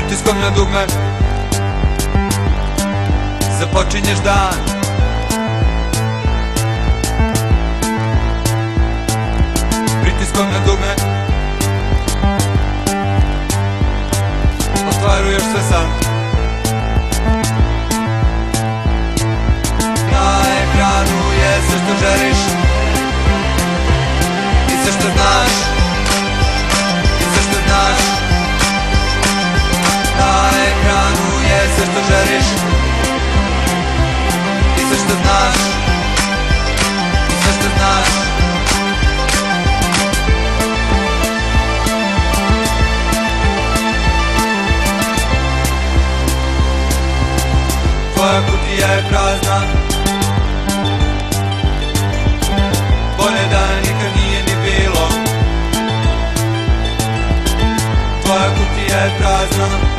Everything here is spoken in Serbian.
pritiskom na dugme započinješ dan. Pritiskom na dugme ostvaruješ sve sam. Na ekranu je sve što želiš i sve što znaš, i sve što znaš. Na ekranu je sve što želiš i sve što znaš, i sve što znaš. Tvoja kutija je prazna, bolje da nikad nije ni bilo. Tvoja kutija je prazna,